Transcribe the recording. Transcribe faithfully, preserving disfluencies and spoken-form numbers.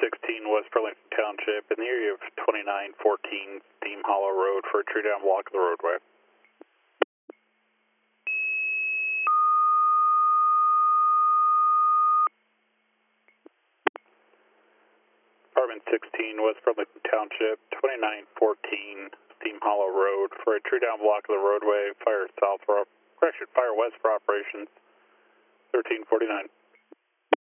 sixteen West Burlington Township in the area of twenty-nine fourteen Steam Hollow Road for a tree down block of the roadway. Apartment sixteen West Burlington Township, twenty-nine fourteen Steam Hollow Road for a tree down block of the roadway. Fire south for, correction, fire west for operations thirteen forty-nine.